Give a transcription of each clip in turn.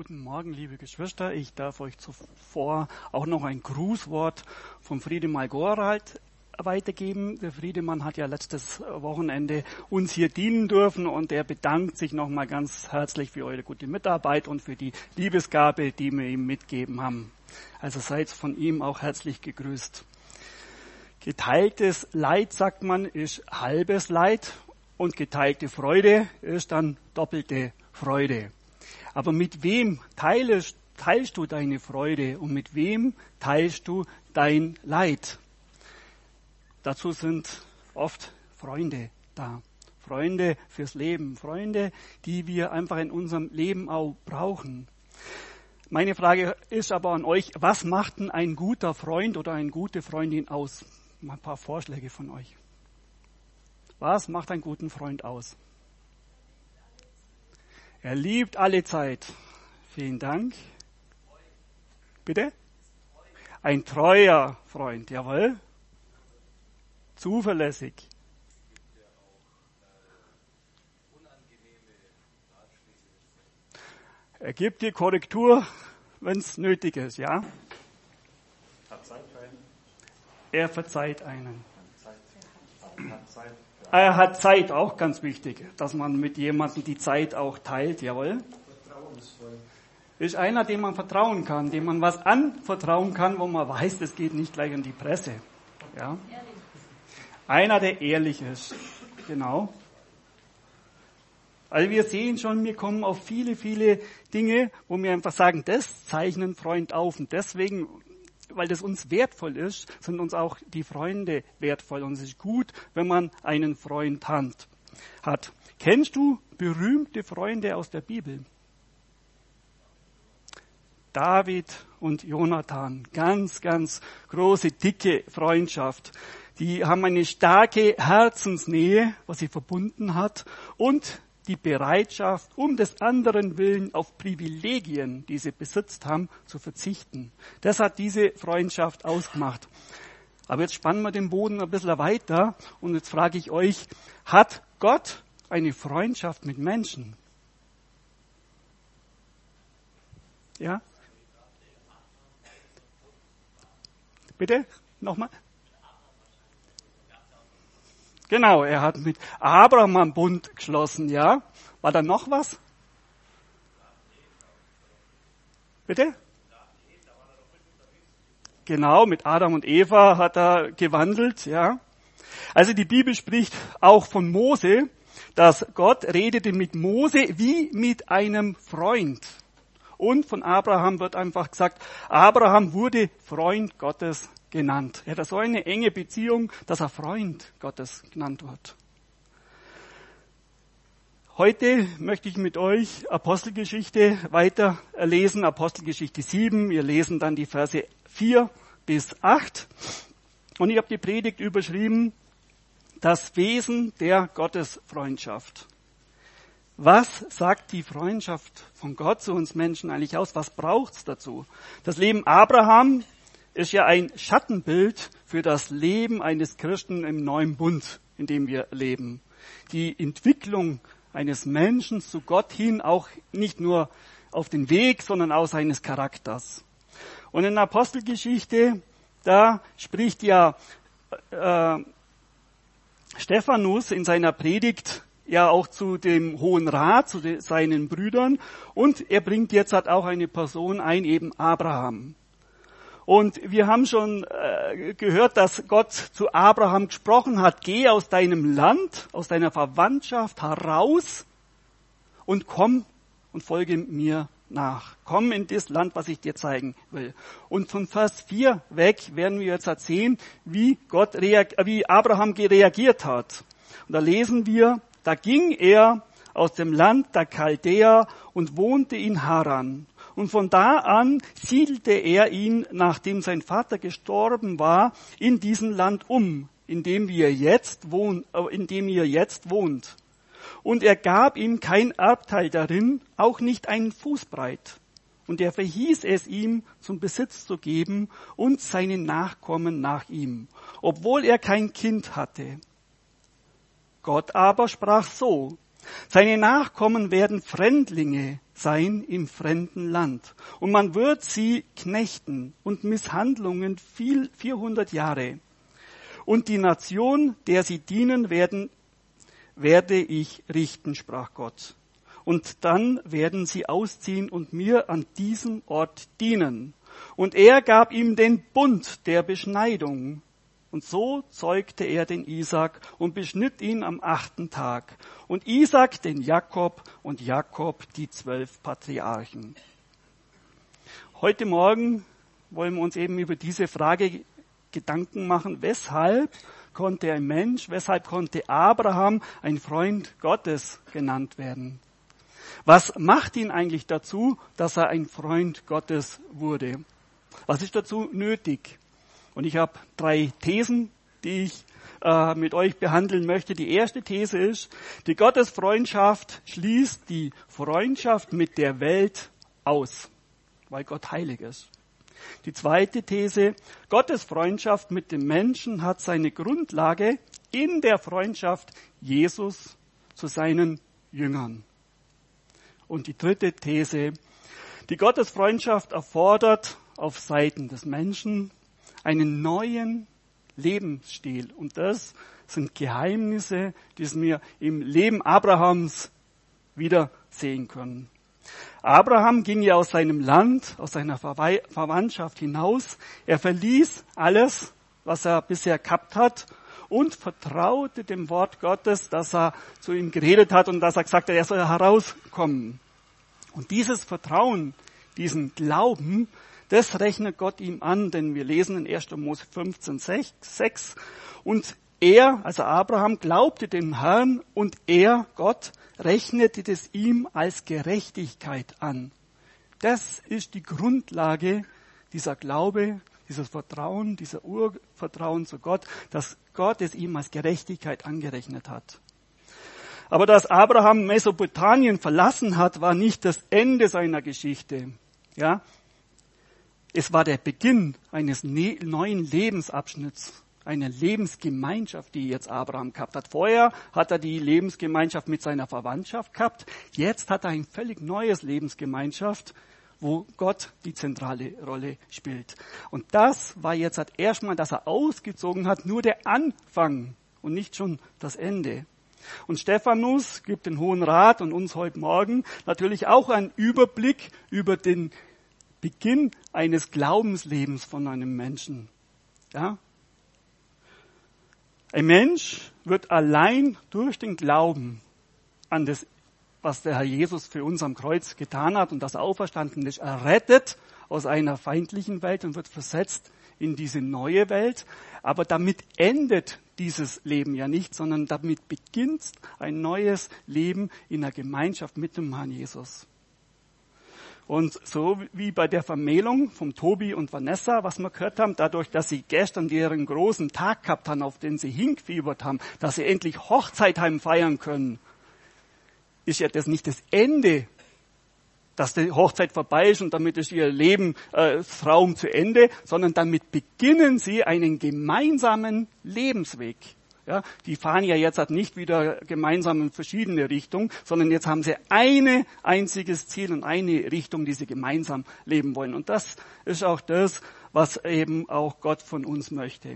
Guten Morgen, liebe Geschwister. Ich darf euch zuvor auch noch ein Grußwort vom Friedemann Gorald weitergeben. Der Friedemann hat ja letztes Wochenende uns hier dienen dürfen und er bedankt sich nochmal ganz herzlich für eure gute Mitarbeit und für die Liebesgabe, die wir ihm mitgeben haben. Also seid von ihm auch herzlich gegrüßt. Geteiltes Leid, sagt man, ist halbes Leid und geteilte Freude ist dann doppelte Freude. Aber mit wem teilst du deine Freude und mit wem teilst du dein Leid? Dazu sind oft Freunde da. Freunde fürs Leben. Freunde, die wir einfach in unserem Leben auch brauchen. Meine Frage ist aber an euch, was macht denn ein guter Freund oder eine gute Freundin aus? Mal ein paar Vorschläge von euch. Was macht einen guten Freund aus? Er liebt alle Zeit. Vielen Dank. Bitte? Ein treuer Freund, jawohl. Zuverlässig. Er gibt dir Korrektur, wenn es nötig ist, ja? Er verzeiht einen. Er hat Zeit, auch ganz wichtig, dass man mit jemandem die Zeit auch teilt, jawohl. Vertrauensvoll. Ist einer, dem man vertrauen kann, dem man was anvertrauen kann, wo man weiß, es geht nicht gleich an die Presse. Ja? Einer, der ehrlich ist, genau. Also wir sehen schon, wir kommen auf viele, viele Dinge, wo wir einfach sagen, das zeichnen Freund auf und deswegen, weil das uns wertvoll ist, sind uns auch die Freunde wertvoll. Und es ist gut, wenn man einen Freund hat. Kennst du berühmte Freunde aus der Bibel? David und Jonathan, ganz, ganz große, dicke Freundschaft. Die haben eine starke Herzensnähe, was sie verbunden hat, und die Bereitschaft, um des anderen Willen auf Privilegien, die sie besitzt haben, zu verzichten. Das hat diese Freundschaft ausgemacht. Aber jetzt spannen wir den Boden ein bisschen weiter und jetzt frage ich euch, hat Gott eine Freundschaft mit Menschen? Ja? Bitte? Nochmal? Genau, er hat mit Abraham einen Bund geschlossen, ja. War da noch was? Bitte? Genau, mit Adam und Eva hat er gewandelt, ja. Also die Bibel spricht auch von Mose, dass Gott redete mit Mose wie mit einem Freund. Und von Abraham wird einfach gesagt, Abraham wurde Freund Gottes genannt. Er hat so eine enge Beziehung, dass er Freund Gottes genannt wird. Heute möchte ich mit euch Apostelgeschichte weiter lesen, Apostelgeschichte 7. Wir lesen dann die Verse 4 bis 8. Und ich habe die Predigt überschrieben, das Wesen der Gottesfreundschaft. Was sagt die Freundschaft von Gott zu uns Menschen eigentlich aus? Was braucht's dazu? Das Leben Abraham ist ja ein Schattenbild für das Leben eines Christen im neuen Bund, in dem wir leben. Die Entwicklung eines Menschen zu Gott hin, auch nicht nur auf den Weg, sondern auch seines Charakters. Und in der Apostelgeschichte, da spricht ja Stephanus in seiner Predigt ja auch zu dem Hohen Rat, zu seinen Brüdern, und er bringt jetzt halt auch eine Person ein, eben Abraham. Und wir haben schon gehört, dass Gott zu Abraham gesprochen hat, geh aus deinem Land, aus deiner Verwandtschaft heraus und komm und folge mir nach. Komm in das Land, was ich dir zeigen will. Und von Vers 4 weg werden wir jetzt sehen, wie Abraham reagiert hat. Und da lesen wir, da ging er aus dem Land der Chaldäer und wohnte in Haran. Und von da an siedelte er ihn, nachdem sein Vater gestorben war, in diesem Land um, in dem ihr jetzt wohnt. Und er gab ihm kein Erbteil darin, auch nicht einen Fußbreit. Und er verhieß es ihm, zum Besitz zu geben und seinen Nachkommen nach ihm, obwohl er kein Kind hatte. Gott aber sprach so, seine Nachkommen werden Fremdlinge sein im fremden Land. Und man wird sie knechten und Misshandlungen 400 Jahre. Und die Nation, der sie dienen werden, werde ich richten, sprach Gott. Und dann werden sie ausziehen und mir an diesem Ort dienen. Und er gab ihm den Bund der Beschneidung. Und so zeugte er den Isaak und beschnitt ihn am 8. Tag. Und Isaak den Jakob und Jakob die 12 Patriarchen. Heute Morgen wollen wir uns eben über diese Frage Gedanken machen, weshalb konnte ein Mensch, weshalb konnte Abraham ein Freund Gottes genannt werden? Was macht ihn eigentlich dazu, dass er ein Freund Gottes wurde? Was ist dazu nötig? Und ich habe 3 Thesen, die ich mit euch behandeln möchte. Die erste These ist, die Gottesfreundschaft schließt die Freundschaft mit der Welt aus, weil Gott heilig ist. Die zweite These, Gottes Freundschaft mit dem Menschen hat seine Grundlage in der Freundschaft Jesus zu seinen Jüngern. Und die dritte These, die Gottesfreundschaft erfordert auf Seiten des Menschen einen neuen Lebensstil. Und das sind Geheimnisse, die wir im Leben Abrahams wieder sehen können. Abraham ging ja aus seinem Land, aus seiner Verwandtschaft hinaus. Er verließ alles, was er bisher gehabt hat und vertraute dem Wort Gottes, das er zu ihm geredet hat und dass er gesagt hat, er soll herauskommen. Und dieses Vertrauen, diesen Glauben, das rechnet Gott ihm an, denn wir lesen in 1. Mose 15,6 und er, also Abraham, glaubte dem Herrn und er, Gott, rechnete es ihm als Gerechtigkeit an. Das ist die Grundlage dieser Glaube, dieses Vertrauen, dieser Urvertrauen zu Gott, dass Gott es ihm als Gerechtigkeit angerechnet hat. Aber dass Abraham Mesopotamien verlassen hat, war nicht das Ende seiner Geschichte. Ja, es war der Beginn eines neuen Lebensabschnitts, eine Lebensgemeinschaft, die jetzt Abraham gehabt hat. Vorher hat er die Lebensgemeinschaft mit seiner Verwandtschaft gehabt. Jetzt hat er ein völlig neues Lebensgemeinschaft, wo Gott die zentrale Rolle spielt. Und das war jetzt erstmal, dass er ausgezogen hat, nur der Anfang und nicht schon das Ende. Und Stephanus gibt den Hohen Rat und uns heute Morgen natürlich auch einen Überblick über den Beginn eines Glaubenslebens von einem Menschen. Ja? Ein Mensch wird allein durch den Glauben an das, was der Herr Jesus für uns am Kreuz getan hat und das auferstanden ist, errettet aus einer feindlichen Welt und wird versetzt in diese neue Welt. Aber damit endet dieses Leben ja nicht, sondern damit beginnt ein neues Leben in der Gemeinschaft mit dem Herrn Jesus. Und so wie bei der Vermählung von Tobi und Vanessa, was wir gehört haben, dadurch, dass sie gestern ihren großen Tag gehabt haben, auf den sie hingefiebert haben, dass sie endlich Hochzeit heim feiern können, ist ja das nicht das Ende, dass die Hochzeit vorbei ist und damit ist ihr Lebenstraum zu Ende, sondern damit beginnen sie einen gemeinsamen Lebensweg. Ja, die fahren ja jetzt nicht wieder gemeinsam in verschiedene Richtungen, sondern jetzt haben sie ein einziges Ziel und eine Richtung, die sie gemeinsam leben wollen. Und das ist auch das, was eben auch Gott von uns möchte.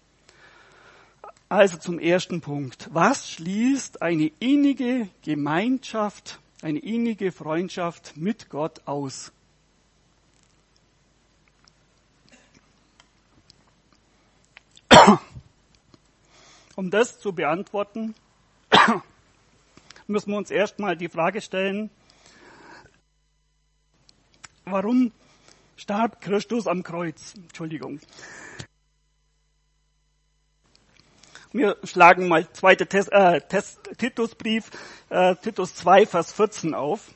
Also zum ersten Punkt. Was schließt eine innige Gemeinschaft, eine innige Freundschaft mit Gott aus? Um das zu beantworten, müssen wir uns erstmal die Frage stellen, warum starb Christus am Kreuz? Entschuldigung. Wir schlagen mal Titusbrief, Titus 2, Vers 14 auf.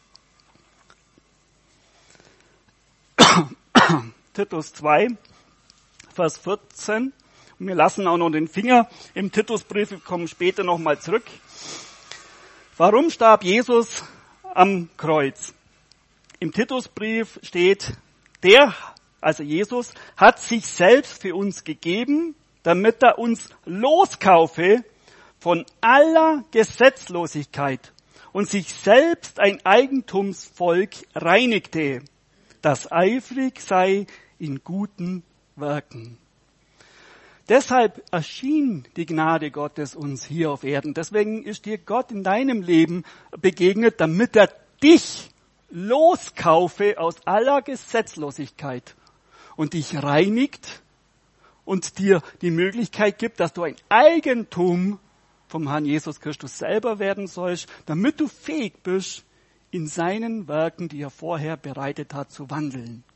Titus 2, Vers 14. Und wir lassen auch noch den Finger im Titusbrief, wir kommen später nochmal zurück. Warum starb Jesus am Kreuz? Im Titusbrief steht, also Jesus, hat sich selbst für uns gegeben, damit er uns loskaufe von aller Gesetzlosigkeit und sich selbst ein Eigentumsvolk reinigte, das eifrig sei in guten Werken. Deshalb erschien die Gnade Gottes uns hier auf Erden. Deswegen ist dir Gott in deinem Leben begegnet, damit er dich loskaufe aus aller Gesetzlosigkeit und dich reinigt und dir die Möglichkeit gibt, dass du ein Eigentum vom Herrn Jesus Christus selber werden sollst, damit du fähig bist, in seinen Werken, die er vorher bereitet hat, zu wandeln.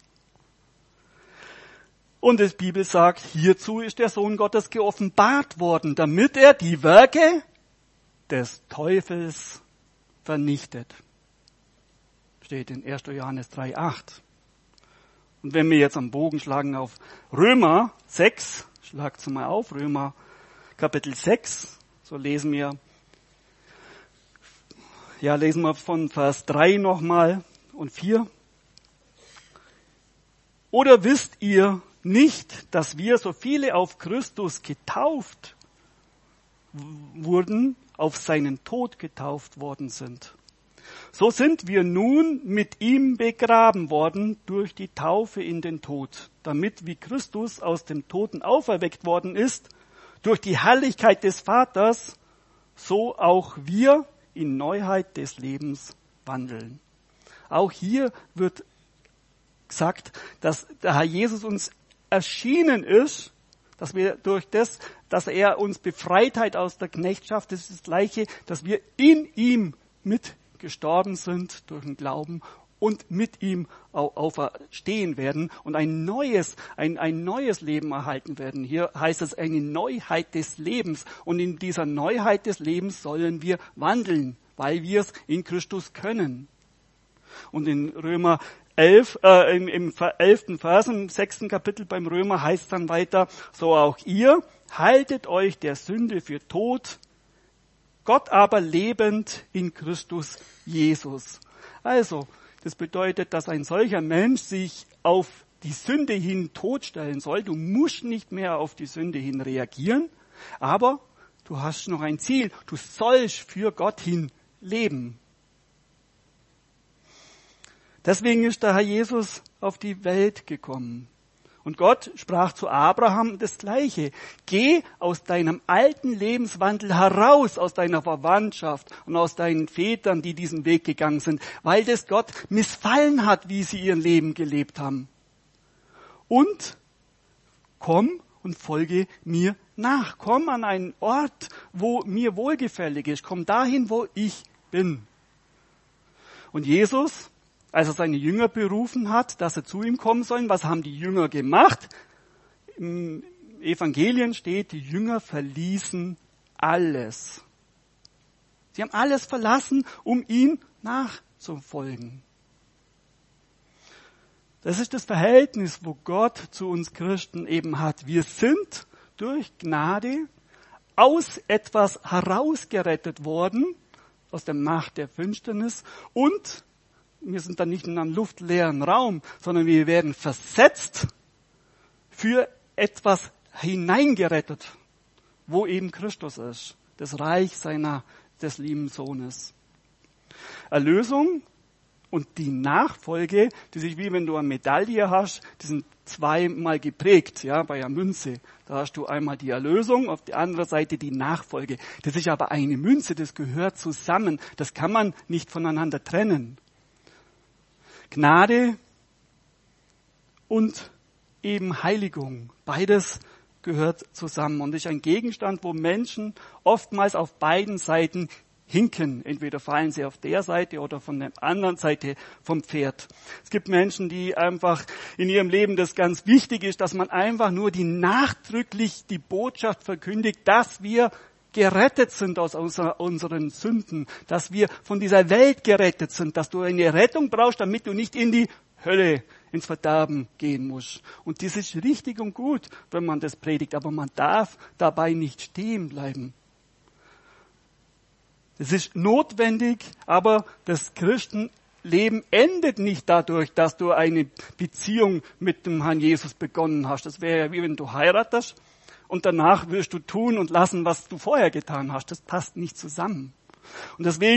Und die Bibel sagt, hierzu ist der Sohn Gottes geoffenbart worden, damit er die Werke des Teufels vernichtet. Steht in 1. Johannes 3,8. Und wenn wir jetzt am Bogen schlagen auf Römer 6, schlagt's mal auf, Römer Kapitel 6, so lesen wir von Vers 3 nochmal und 4. Oder wisst ihr nicht, dass wir, so viele auf Christus getauft wurden, auf seinen Tod getauft worden sind? So sind wir nun mit ihm begraben worden durch die Taufe in den Tod, damit wie Christus aus dem Toten auferweckt worden ist, durch die Herrlichkeit des Vaters, so auch wir in Neuheit des Lebens wandeln. Auch hier wird gesagt, dass der Herr Jesus uns erschienen ist, dass wir durch das, dass er uns befreit hat aus der Knechtschaft, das ist das Gleiche, dass wir in ihm mitgestorben sind durch den Glauben und mit ihm auch auferstehen werden und ein neues Leben erhalten werden. Hier heißt es eine Neuheit des Lebens und in dieser Neuheit des Lebens sollen wir wandeln, weil wir es in Christus können. Und in Römer 11, im 11. Vers, im 6. Kapitel beim Römer heißt dann weiter, so auch ihr haltet euch der Sünde für tot, Gott aber lebend in Christus Jesus. Also, das bedeutet, dass ein solcher Mensch sich auf die Sünde hin totstellen soll. Du musst nicht mehr auf die Sünde hin reagieren, aber du hast noch ein Ziel. Du sollst für Gott hin leben. Deswegen ist der Herr Jesus auf die Welt gekommen. Und Gott sprach zu Abraham das Gleiche. Geh aus deinem alten Lebenswandel heraus, aus deiner Verwandtschaft und aus deinen Vätern, die diesen Weg gegangen sind, weil das Gott missfallen hat, wie sie ihr Leben gelebt haben. Und komm und folge mir nach. Komm an einen Ort, wo mir wohlgefällig ist. Komm dahin, wo ich bin. Und Jesus, als er seine Jünger berufen hat, dass sie zu ihm kommen sollen, was haben die Jünger gemacht? Im Evangelien steht, die Jünger verließen alles. Sie haben alles verlassen, um ihm nachzufolgen. Das ist das Verhältnis, wo Gott zu uns Christen eben hat. Wir sind durch Gnade aus etwas herausgerettet worden, aus der Macht der Finsternis, und wir sind dann nicht in einem luftleeren Raum, sondern wir werden versetzt für etwas hineingerettet, wo eben Christus ist, das Reich des lieben Sohnes. Erlösung und die Nachfolge, die sich wie wenn du eine Medaille hast, die sind zweimal geprägt, ja, bei einer Münze. Da hast du einmal die Erlösung, auf der anderen Seite die Nachfolge. Das ist aber eine Münze, das gehört zusammen. Das kann man nicht voneinander trennen. Gnade und eben Heiligung, beides gehört zusammen und ist ein Gegenstand, wo Menschen oftmals auf beiden Seiten hinken. Entweder fallen sie auf der Seite oder von der anderen Seite vom Pferd. Es gibt Menschen, die einfach in ihrem Leben das ganz wichtig ist, dass man einfach nur nachdrücklich die Botschaft verkündigt, dass wir gerettet sind aus unseren Sünden, dass wir von dieser Welt gerettet sind, dass du eine Rettung brauchst, damit du nicht in die Hölle, ins Verderben gehen musst. Und das ist richtig und gut, wenn man das predigt, aber man darf dabei nicht stehen bleiben. Es ist notwendig, aber das Christenleben endet nicht dadurch, dass du eine Beziehung mit dem Herrn Jesus begonnen hast. Das wäre ja wie wenn du heiratest und danach wirst du tun und lassen, was du vorher getan hast. Das passt nicht zusammen. Und deswegen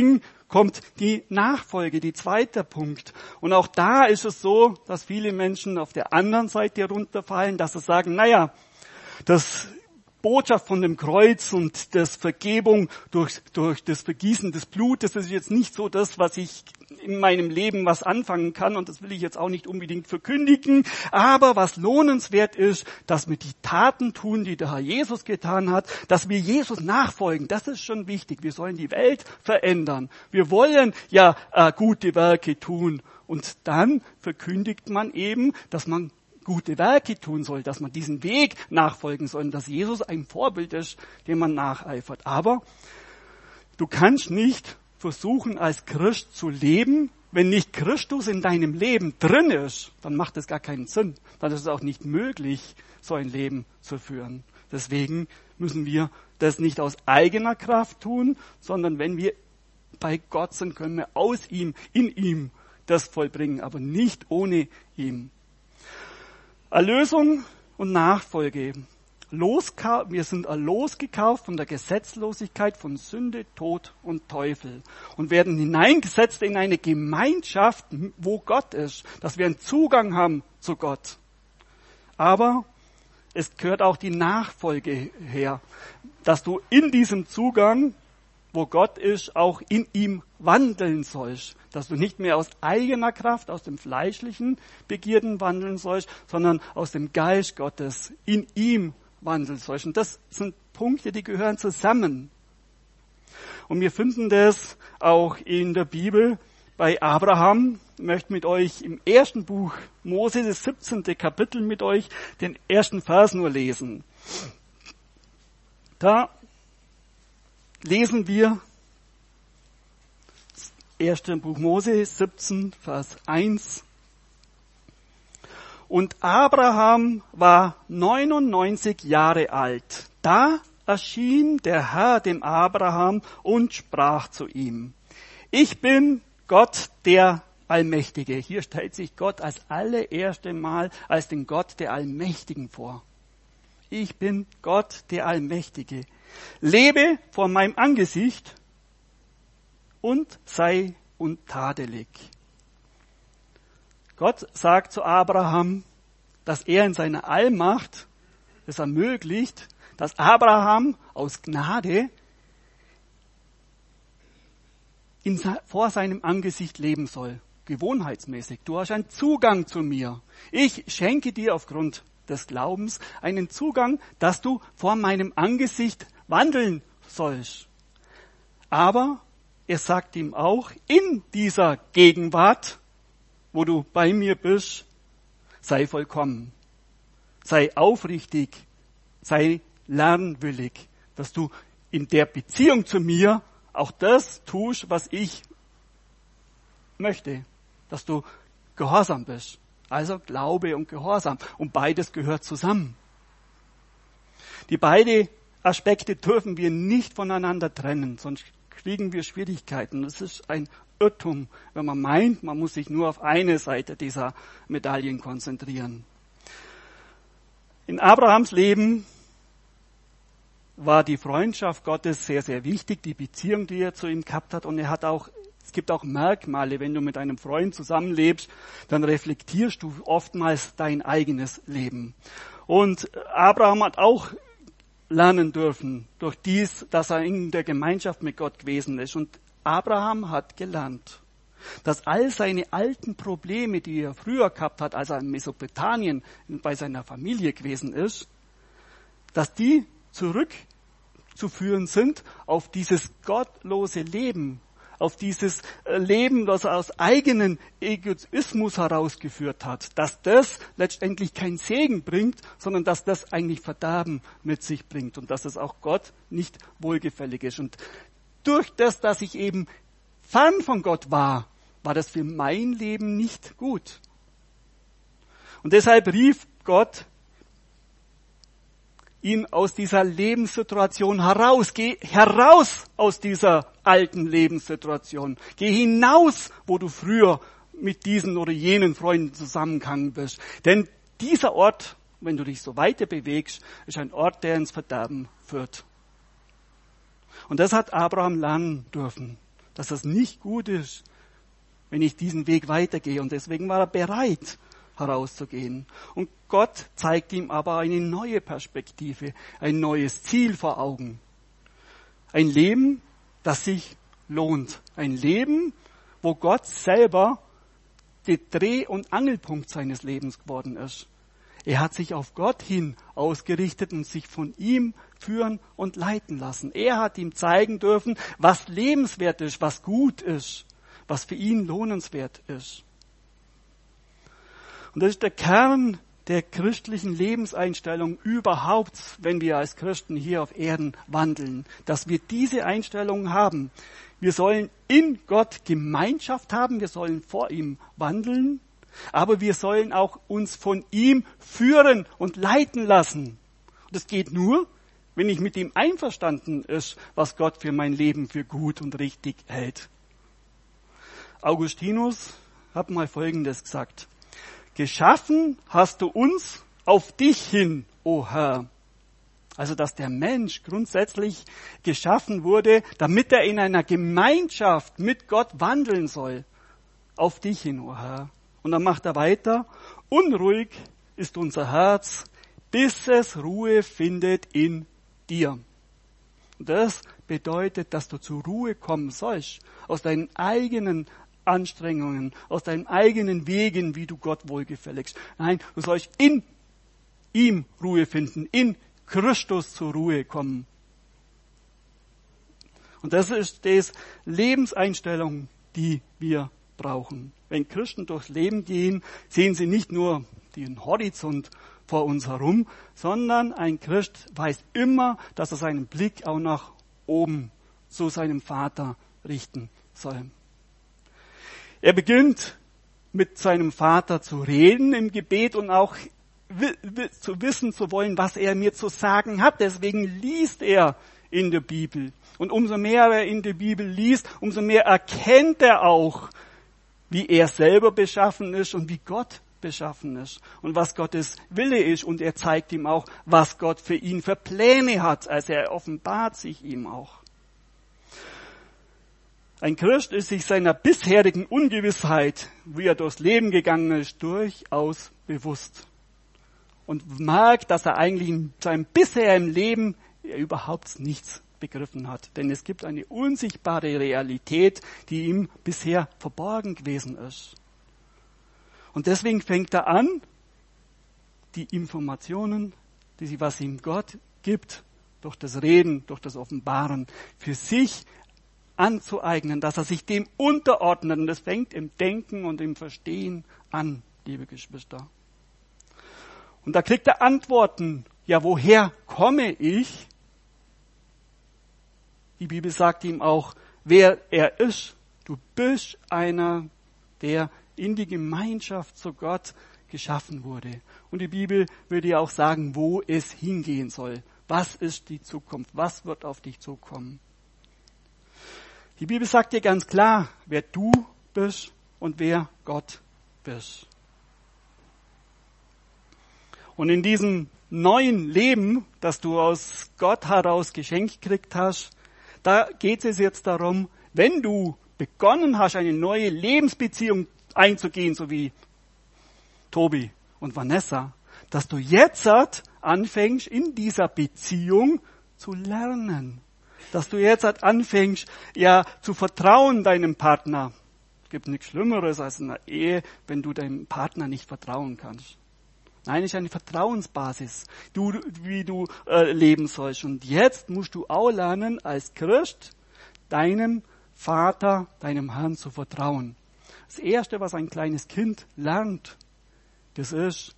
kommt die Nachfolge, die zweite Punkt. Und auch da ist es so, dass viele Menschen auf der anderen Seite runterfallen, dass sie sagen, naja, das Botschaft von dem Kreuz und das Vergebung durch das Vergießen des Blutes, das ist jetzt nicht so das, was ich in meinem Leben was anfangen kann, und das will ich jetzt auch nicht unbedingt verkündigen. Aber was lohnenswert ist, dass wir die Taten tun, die der Herr Jesus getan hat, dass wir Jesus nachfolgen. Das ist schon wichtig. Wir sollen die Welt verändern. Wir wollen ja gute Werke tun. Und dann verkündigt man eben, dass man gute Werke tun soll, dass man diesen Weg nachfolgen soll, dass Jesus ein Vorbild ist, dem man nacheifert. Aber du kannst nicht versuchen, als Christ zu leben, wenn nicht Christus in deinem Leben drin ist, dann macht es gar keinen Sinn. Dann ist es auch nicht möglich, so ein Leben zu führen. Deswegen müssen wir das nicht aus eigener Kraft tun, sondern wenn wir bei Gott sind, können wir aus ihm, in ihm das vollbringen, aber nicht ohne ihn. Erlösung und Nachfolge. Wir sind losgekauft von der Gesetzlosigkeit, von Sünde, Tod und Teufel und werden hineingesetzt in eine Gemeinschaft, wo Gott ist, dass wir einen Zugang haben zu Gott. Aber es gehört auch die Nachfolge her, dass du in diesem Zugang, wo Gott ist, auch in ihm wandeln sollst. Dass du nicht mehr aus eigener Kraft, aus dem fleischlichen Begierden wandeln sollst, sondern aus dem Geist Gottes in ihm wandeln sollst. Und das sind Punkte, die gehören zusammen. Und wir finden das auch in der Bibel bei Abraham. Ich möchte mit euch im ersten Buch Mose, das 17. Kapitel, mit euch den ersten Vers nur lesen. Da lesen wir 1. Buch Mose 17, Vers 1. Und Abraham war 99 Jahre alt. Da erschien der Herr dem Abraham und sprach zu ihm: Ich bin Gott der Allmächtige. Hier stellt sich Gott als allererste Mal als den Gott der Allmächtigen vor. Ich bin Gott der Allmächtige. Lebe vor meinem Angesicht und sei untadelig. Gott sagt zu Abraham, dass er in seiner Allmacht es ermöglicht, dass Abraham aus Gnade vor seinem Angesicht leben soll. Gewohnheitsmäßig. Du hast einen Zugang zu mir. Ich schenke dir aufgrund des Glaubens einen Zugang, dass du vor meinem Angesicht wandeln sollst. Aber er sagt ihm auch, in dieser Gegenwart, wo du bei mir bist, sei vollkommen, sei aufrichtig, sei lernwillig, dass du in der Beziehung zu mir auch das tust, was ich möchte, dass du gehorsam bist. Also Glaube und Gehorsam. Und beides gehört zusammen. Die beiden Aspekte dürfen wir nicht voneinander trennen, sonst kriegen wir Schwierigkeiten. Das ist ein Irrtum, wenn man meint, man muss sich nur auf eine Seite dieser Medaillen konzentrieren. In Abrahams Leben war die Freundschaft Gottes sehr, sehr wichtig, die Beziehung, die er zu ihm gehabt hat. Und es gibt auch Merkmale, wenn du mit einem Freund zusammenlebst, dann reflektierst du oftmals dein eigenes Leben. Und Abraham hat auch lernen dürfen, durch dies, dass er in der Gemeinschaft mit Gott gewesen ist. Und Abraham hat gelernt, dass all seine alten Probleme, die er früher gehabt hat, als er in Mesopotamien bei seiner Familie gewesen ist, dass die zurückzuführen sind auf dieses gottlose Leben, auf dieses Leben, das er aus eigenen Egoismus herausgeführt hat, dass das letztendlich keinen Segen bringt, sondern dass das eigentlich Verderben mit sich bringt und dass es auch Gott nicht wohlgefällig ist. Und durch das, dass ich eben fern von Gott war, war das für mein Leben nicht gut. Und deshalb rief Gott ihn aus dieser Lebenssituation heraus. Geh heraus aus dieser alten Lebenssituation. Geh hinaus, wo du früher mit diesen oder jenen Freunden zusammengegangen bist. Denn dieser Ort, wenn du dich so weiter bewegst, ist ein Ort, der ins Verderben führt. Und das hat Abraham lernen dürfen, dass es nicht gut ist, wenn ich diesen Weg weitergehe. Und deswegen war er bereit, herauszugehen. Und Gott zeigt ihm aber eine neue Perspektive, ein neues Ziel vor Augen. Ein Leben, das sich lohnt. Ein Leben, wo Gott selber der Dreh- und Angelpunkt seines Lebens geworden ist. Er hat sich auf Gott hin ausgerichtet und sich von ihm führen und leiten lassen. Er hat ihm zeigen dürfen, was lebenswert ist, was gut ist, was für ihn lohnenswert ist. Und das ist der Kern der christlichen Lebenseinstellung überhaupt, wenn wir als Christen hier auf Erden wandeln, dass wir diese Einstellung haben. Wir sollen in Gott Gemeinschaft haben, wir sollen vor ihm wandeln, aber wir sollen auch uns von ihm führen und leiten lassen. Und das geht nur, wenn ich mit ihm einverstanden ist, was Gott für mein Leben für gut und richtig hält. Augustinus hat mal Folgendes gesagt: Geschaffen hast du uns auf dich hin, o Herr. Also, dass der Mensch grundsätzlich geschaffen wurde, damit er in einer Gemeinschaft mit Gott wandeln soll. Auf dich hin, o Herr. Und dann macht er weiter: Unruhig ist unser Herz, bis es Ruhe findet in dir. Und das bedeutet, dass du zur Ruhe kommen sollst, aus deinen eigenen Anstrengungen, aus deinen eigenen Wegen, wie du Gott wohlgefälligst. Nein, du sollst in ihm Ruhe finden, in Christus zur Ruhe kommen. Und das ist die Lebenseinstellung, die wir brauchen. Wenn Christen durchs Leben gehen, sehen sie nicht nur den Horizont vor uns herum, sondern ein Christ weiß immer, dass er seinen Blick auch nach oben zu seinem Vater richten soll. Er beginnt mit seinem Vater zu reden im Gebet und auch zu wissen zu wollen, was er mir zu sagen hat. Deswegen liest er in der Bibel. Und umso mehr er in der Bibel liest, umso mehr erkennt er auch, wie er selber beschaffen ist und wie Gott beschaffen ist und was Gottes Wille ist. Und er zeigt ihm auch, was Gott für ihn für Pläne hat. Also er offenbart sich ihm auch. Ein Christ ist sich seiner bisherigen Ungewissheit, wie er durchs Leben gegangen ist, durchaus bewusst. Und merkt, dass er eigentlich in seinem bisherigen Leben überhaupt nichts begriffen hat. Denn es gibt eine unsichtbare Realität, die ihm bisher verborgen gewesen ist. Und deswegen fängt er an, die Informationen, was ihm Gott gibt, durch das Reden, durch das Offenbaren, für sich anzueignen, dass er sich dem unterordnet. Und das fängt im Denken und im Verstehen an, liebe Geschwister. Und da kriegt er Antworten. Ja, woher komme ich? Die Bibel sagt ihm auch, wer er ist. Du bist einer, der in die Gemeinschaft zu Gott geschaffen wurde. Und die Bibel will dir auch sagen, wo es hingehen soll. Was ist die Zukunft? Was wird auf dich zukommen? Die Bibel sagt dir ganz klar, wer du bist und wer Gott bist. Und in diesem neuen Leben, das du aus Gott heraus geschenkt gekriegt hast, da geht es jetzt darum, wenn du begonnen hast, eine neue Lebensbeziehung einzugehen, so wie Tobi und Vanessa, dass du jetzt anfängst, in dieser Beziehung zu lernen. Dass du jetzt anfängst, ja, zu vertrauen deinem Partner. Es gibt nichts Schlimmeres als in einer Ehe, wenn du deinem Partner nicht vertrauen kannst. Nein, es ist eine Vertrauensbasis, wie du leben sollst. Und jetzt musst du auch lernen, als Christ deinem Vater, deinem Herrn zu vertrauen. Das Erste, was ein kleines Kind lernt, das ist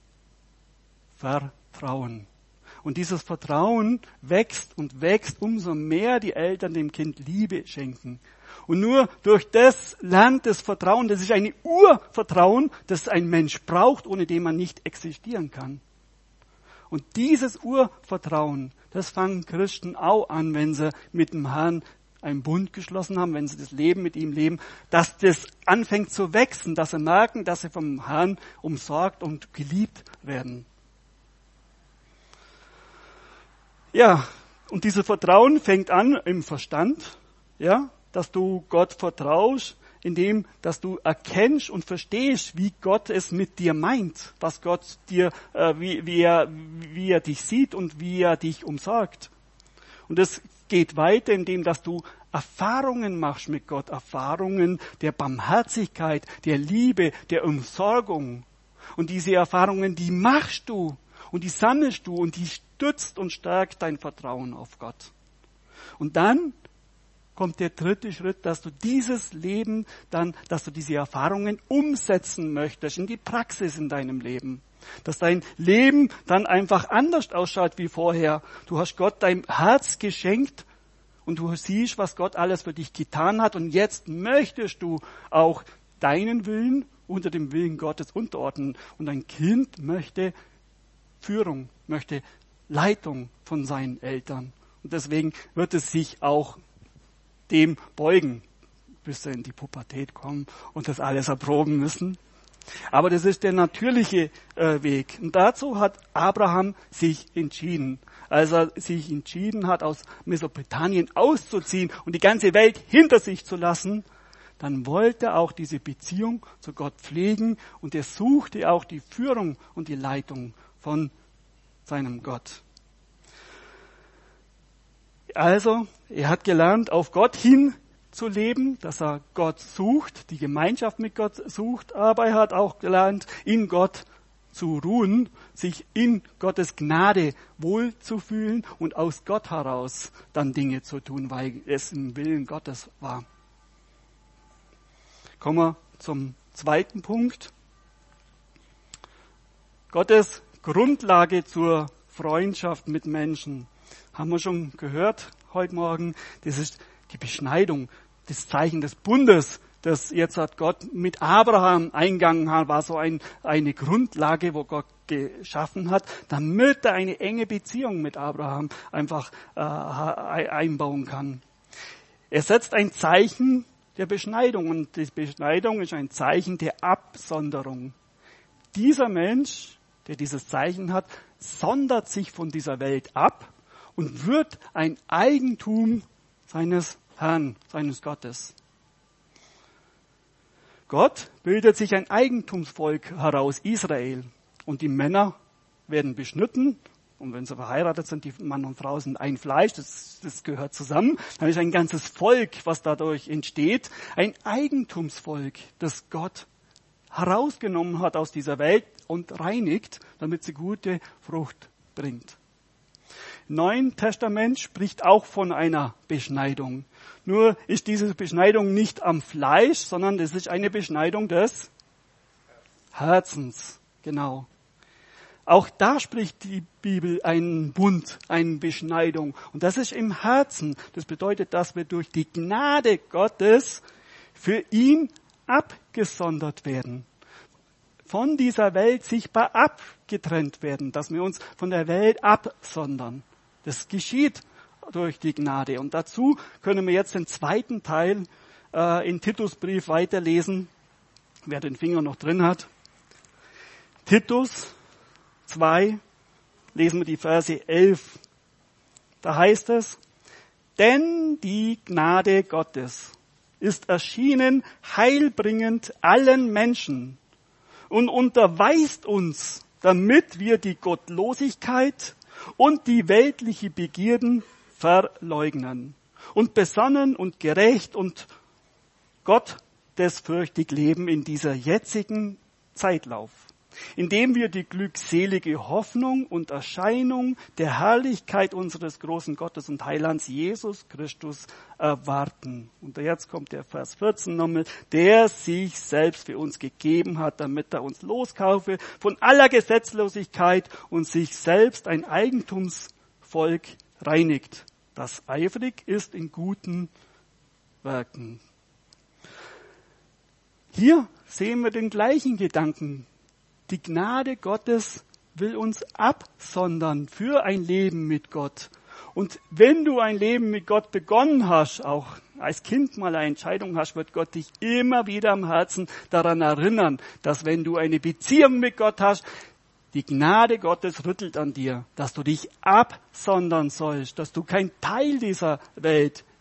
Vertrauen. Und dieses Vertrauen wächst und wächst, umso mehr die Eltern dem Kind Liebe schenken. Und nur durch das lernt das Vertrauen, das ist ein Urvertrauen, das ein Mensch braucht, ohne dem man nicht existieren kann. Und dieses Urvertrauen, das fangen Christen auch an, wenn sie mit dem Herrn einen Bund geschlossen haben, wenn sie das Leben mit ihm leben, dass das anfängt zu wachsen, dass sie merken, dass sie vom Herrn umsorgt und geliebt werden. Ja, und dieses Vertrauen fängt an im Verstand, ja, dass du Gott vertraust, indem, dass du erkennst und verstehst, wie Gott es mit dir meint, was Gott dir, wie er dich sieht und wie er dich umsorgt. Und es geht weiter, indem, dass du Erfahrungen machst mit Gott, Erfahrungen der Barmherzigkeit, der Liebe, der Umsorgung. Und diese Erfahrungen, die machst du und die sammelst du und die stützt und stärkt dein Vertrauen auf Gott. Und dann kommt der dritte Schritt, dass du dieses Leben dann, dass du diese Erfahrungen umsetzen möchtest in die Praxis in deinem Leben. Dass dein Leben dann einfach anders ausschaut wie vorher. Du hast Gott dein Herz geschenkt und du siehst, was Gott alles für dich getan hat und jetzt möchtest du auch deinen Willen unter dem Willen Gottes unterordnen. Und ein Kind möchte Führung, möchte Leitung von seinen Eltern. Und deswegen wird es sich auch dem beugen, bis sie in die Pubertät kommen und das alles erproben müssen. Aber das ist der natürliche Weg. Und dazu hat Abraham sich entschieden. Als er sich entschieden hat, aus Mesopotamien auszuziehen und die ganze Welt hinter sich zu lassen, dann wollte er auch diese Beziehung zu Gott pflegen und er suchte auch die Führung und die Leitung von seinem Gott. Also, er hat gelernt, auf Gott hin zu leben, dass er Gott sucht, die Gemeinschaft mit Gott sucht, aber er hat auch gelernt, in Gott zu ruhen, sich in Gottes Gnade wohlzufühlen und aus Gott heraus dann Dinge zu tun, weil es im Willen Gottes war. Kommen wir zum zweiten Punkt. Gottes Grundlage zur Freundschaft mit Menschen. Haben wir schon gehört heute Morgen. Das ist die Beschneidung, das Zeichen des Bundes, das jetzt hat Gott mit Abraham eingegangen hat, war so eine Grundlage, wo Gott geschaffen hat, damit er eine enge Beziehung mit Abraham einfach einbauen kann. Er setzt ein Zeichen der Beschneidung und die Beschneidung ist ein Zeichen der Absonderung. Dieser Mensch, der dieses Zeichen hat, sondert sich von dieser Welt ab und wird ein Eigentum seines Herrn, seines Gottes. Gott bildet sich ein Eigentumsvolk heraus, Israel. Und die Männer werden beschnitten. Und wenn sie verheiratet sind, die Mann und Frau sind ein Fleisch, das gehört zusammen. Dann ist ein ganzes Volk, was dadurch entsteht. Ein Eigentumsvolk, das Gott herausgenommen hat aus dieser Welt und reinigt, damit sie gute Frucht bringt. Im Neuen Testament spricht auch von einer Beschneidung. Nur ist diese Beschneidung nicht am Fleisch, sondern es ist eine Beschneidung des Herzens. Genau. Auch da spricht die Bibel einen Bund, eine Beschneidung. Und das ist im Herzen. Das bedeutet, dass wir durch die Gnade Gottes für ihn abgesondert werden. Von dieser Welt sichtbar abgetrennt werden, dass wir uns von der Welt absondern. Das geschieht durch die Gnade. Und dazu können wir jetzt den zweiten Teil in Titusbrief weiterlesen, wer den Finger noch drin hat. Titus 2, lesen wir die Verse 11. Da heißt es, denn die Gnade Gottes ist erschienen heilbringend allen Menschen und unterweist uns, damit wir die Gottlosigkeit und die weltliche Begierden verleugnen und besonnen und gerecht und gottesfürchtig leben in dieser jetzigen Zeitlauf, indem wir die glückselige Hoffnung und Erscheinung der Herrlichkeit unseres großen Gottes und Heilands Jesus Christus erwarten. Und jetzt kommt der Vers 14 nochmal, der sich selbst für uns gegeben hat, damit er uns loskaufe von aller Gesetzlosigkeit und sich selbst ein Eigentumsvolk reinigt, das eifrig ist in guten Werken. Hier sehen wir den gleichen Gedanken. Die Gnade Gottes will uns absondern für ein Leben mit Gott. Und wenn du ein Leben mit Gott begonnen hast, auch als Kind mal eine Entscheidung hast, wird Gott dich immer wieder am Herzen daran erinnern, dass wenn du eine Beziehung mit Gott hast, die Gnade Gottes rüttelt an dir, dass du dich absondern sollst, dass du kein Teil dieser Welt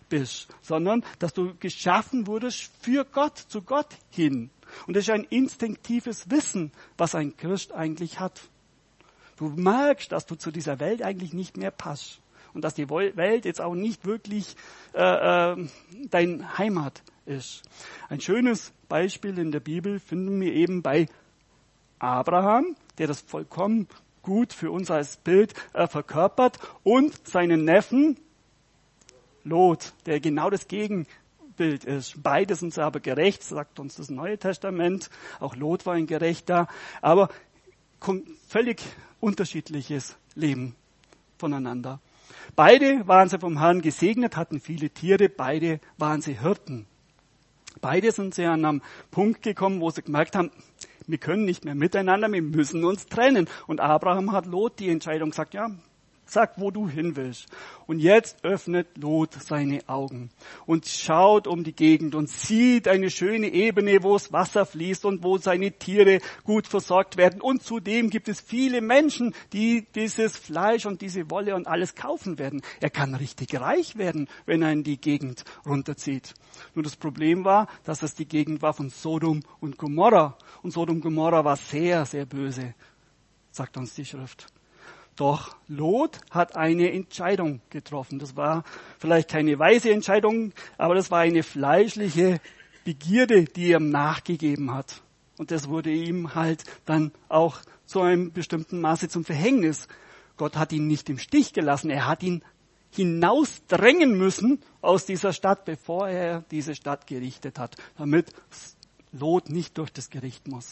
bist, sondern dass du geschaffen wurdest für Gott, zu Gott hin. Und das ist ein instinktives Wissen, was ein Christ eigentlich hat. Du merkst, dass du zu dieser Welt eigentlich nicht mehr passt und dass die Welt jetzt auch nicht wirklich dein Heimat ist. Ein schönes Beispiel in der Bibel finden wir eben bei Abraham, der das vollkommen gut für uns als Bild verkörpert, und seinen Neffen Lot, der genau das Gegenbild ist. Beide sind sie aber gerecht, sagt uns das Neue Testament. Auch Lot war ein Gerechter, aber völlig unterschiedliches Leben voneinander. Beide waren sie vom Herrn gesegnet, hatten viele Tiere, beide waren sie Hirten. Beide sind sie an einem Punkt gekommen, wo sie gemerkt haben, wir können nicht mehr miteinander, wir müssen uns trennen. Und Abraham hat Lot die Entscheidung gesagt, ja, sag, wo du hin willst. Und jetzt öffnet Lot seine Augen und schaut um die Gegend und sieht eine schöne Ebene, wo das Wasser fließt und wo seine Tiere gut versorgt werden. Und zudem gibt es viele Menschen, die dieses Fleisch und diese Wolle und alles kaufen werden. Er kann richtig reich werden, wenn er in die Gegend runterzieht. Nur das Problem war, dass es die Gegend war von Sodom und Gomorra. Und Sodom und Gomorra war sehr, sehr böse, sagt uns die Schrift. Doch Lot hat eine Entscheidung getroffen. Das war vielleicht keine weise Entscheidung, aber das war eine fleischliche Begierde, die er nachgegeben hat. Und das wurde ihm halt dann auch zu einem bestimmten Maße zum Verhängnis. Gott hat ihn nicht im Stich gelassen. Er hat ihn hinausdrängen müssen aus dieser Stadt, bevor er diese Stadt gerichtet hat, damit Lot nicht durch das Gericht muss.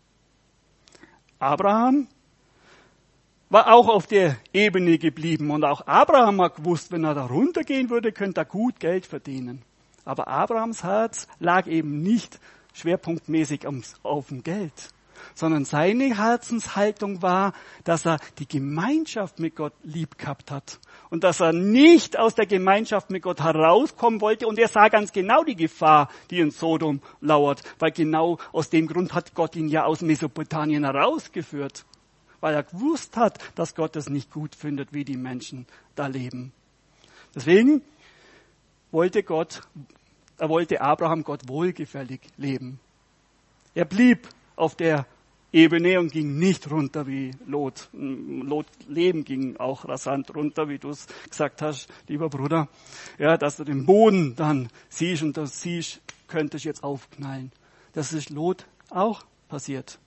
Abraham war auch auf der Ebene geblieben. Und auch Abraham hat gewusst, wenn er da runtergehen würde, könnte er gut Geld verdienen. Aber Abrahams Herz lag eben nicht schwerpunktmäßig auf dem Geld, sondern seine Herzenshaltung war, dass er die Gemeinschaft mit Gott lieb gehabt hat und dass er nicht aus der Gemeinschaft mit Gott herauskommen wollte. Und er sah ganz genau die Gefahr, die in Sodom lauert, weil genau aus dem Grund hat Gott ihn ja aus Mesopotamien herausgeführt. Weil er gewusst hat, dass Gott es nicht gut findet, wie die Menschen da leben. Deswegen wollte Abraham Gott wohlgefällig leben. Er blieb auf der Ebene und ging nicht runter wie Lot. Lot Leben ging auch rasant runter, wie du es gesagt hast, lieber Bruder. Ja, dass du den Boden dann siehst und das siehst, könnte ich jetzt aufknallen. Das ist Lot auch passiert.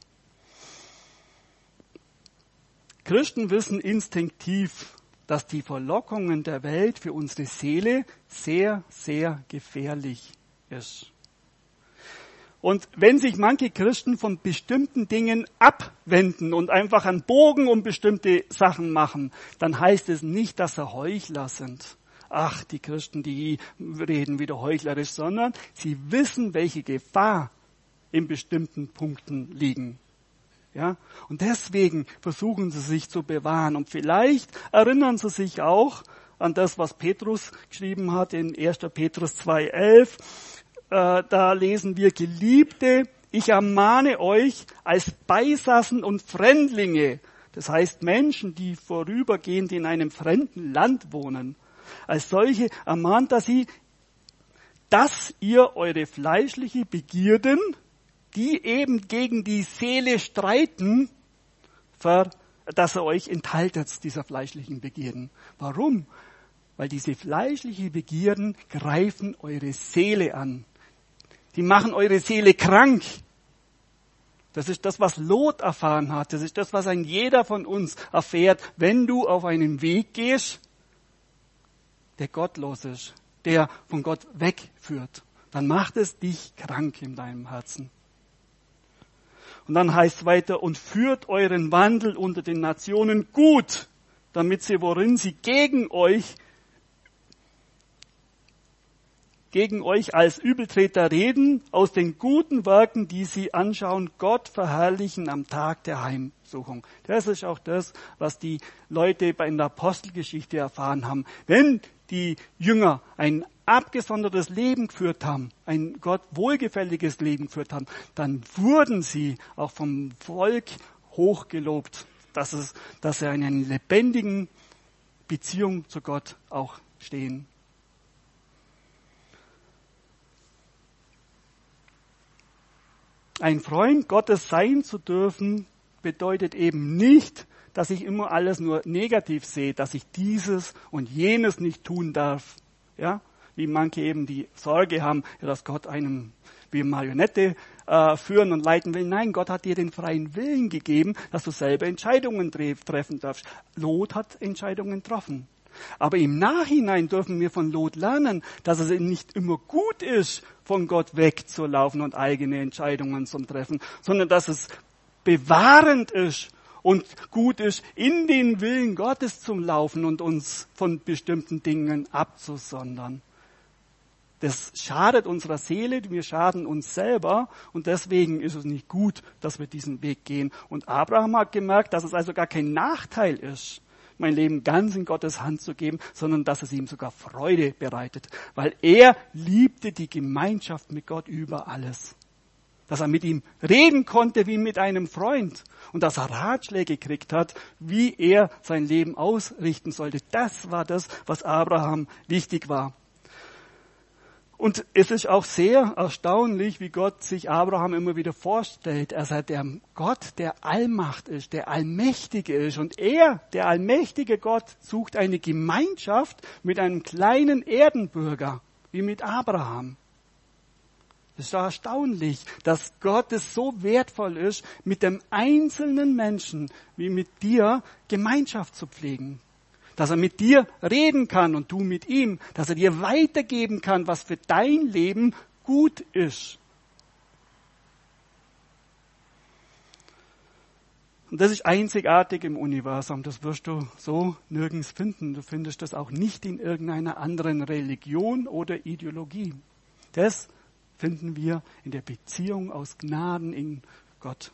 Christen wissen instinktiv, dass die Verlockungen der Welt für unsere Seele sehr, sehr gefährlich ist. Und wenn sich manche Christen von bestimmten Dingen abwenden und einfach einen Bogen um bestimmte Sachen machen, dann heißt es nicht, dass sie Heuchler sind. Ach, die Christen, die reden wieder heuchlerisch, sondern sie wissen, welche Gefahr in bestimmten Punkten liegen. Ja, und deswegen versuchen sie sich zu bewahren. Und vielleicht erinnern sie sich auch an das, was Petrus geschrieben hat in 1. Petrus 2,11. Da lesen wir, Geliebte, ich ermahne euch als Beisassen und Fremdlinge, das heißt Menschen, die vorübergehend in einem fremden Land wohnen, als solche ermahnt er sie, dass ihr eure fleischliche Begierden, die eben gegen die Seele streiten, dass ihr euch enthaltet dieser fleischlichen Begierden. Warum? Weil diese fleischlichen Begierden greifen eure Seele an. Die machen eure Seele krank. Das ist das, was Lot erfahren hat. Das ist das, was ein jeder von uns erfährt, wenn du auf einen Weg gehst, der gottlos ist, der von Gott wegführt. Dann macht es dich krank in deinem Herzen. Und dann heißt es weiter, und führt euren Wandel unter den Nationen gut, damit sie, worin sie gegen euch als Übeltäter reden, aus den guten Werken, die sie anschauen, Gott verherrlichen am Tag der Heimsuchung. Das ist auch das, was die Leute in der Apostelgeschichte erfahren haben. Wenn die Jünger ein abgesondertes Leben geführt haben, ein Gott wohlgefälliges Leben geführt haben, dann wurden sie auch vom Volk hochgelobt, dass sie in einer lebendigen Beziehung zu Gott auch stehen. Ein Freund Gottes sein zu dürfen, bedeutet eben nicht, dass ich immer alles nur negativ sehe, dass ich dieses und jenes nicht tun darf. Ja? Wie manche eben die Sorge haben, dass Gott einem wie Marionette führen und leiten will. Nein, Gott hat dir den freien Willen gegeben, dass du selber Entscheidungen treffen darfst. Lot hat Entscheidungen getroffen. Aber im Nachhinein dürfen wir von Lot lernen, dass es nicht immer gut ist, von Gott wegzulaufen und eigene Entscheidungen zu treffen, sondern dass es bewahrend ist und gut ist, in den Willen Gottes zu laufen und uns von bestimmten Dingen abzusondern. Das schadet unserer Seele, wir schaden uns selber und deswegen ist es nicht gut, dass wir diesen Weg gehen. Und Abraham hat gemerkt, dass es also gar kein Nachteil ist, mein Leben ganz in Gottes Hand zu geben, sondern dass es ihm sogar Freude bereitet, weil er liebte die Gemeinschaft mit Gott über alles. Dass er mit ihm reden konnte wie mit einem Freund und dass er Ratschläge gekriegt hat, wie er sein Leben ausrichten sollte. Das war das, was Abraham wichtig war. Und es ist auch sehr erstaunlich, wie Gott sich Abraham immer wieder vorstellt. Er sagt, der Gott, der Allmacht ist, der Allmächtige ist. Und er, der allmächtige Gott, sucht eine Gemeinschaft mit einem kleinen Erdenbürger, wie mit Abraham. Es ist doch erstaunlich, dass Gott es so wertvoll ist, mit dem einzelnen Menschen, wie mit dir, Gemeinschaft zu pflegen. Dass er mit dir reden kann und du mit ihm, dass er dir weitergeben kann, was für dein Leben gut ist. Und das ist einzigartig im Universum, das wirst du so nirgends finden. Du findest das auch nicht in irgendeiner anderen Religion oder Ideologie. Das finden wir in der Beziehung aus Gnaden in Gott.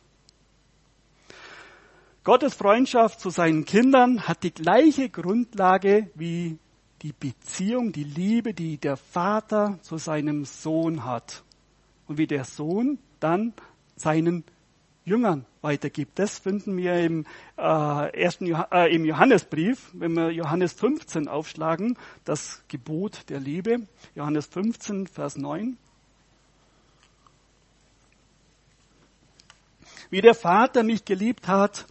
Gottes Freundschaft zu seinen Kindern hat die gleiche Grundlage wie die Beziehung, die Liebe, die der Vater zu seinem Sohn hat. Und wie der Sohn dann seinen Jüngern weitergibt. Das finden wir im Johannesbrief, wenn wir Johannes 15 aufschlagen, das Gebot der Liebe. Johannes 15, Vers 9. Wie der Vater mich geliebt hat,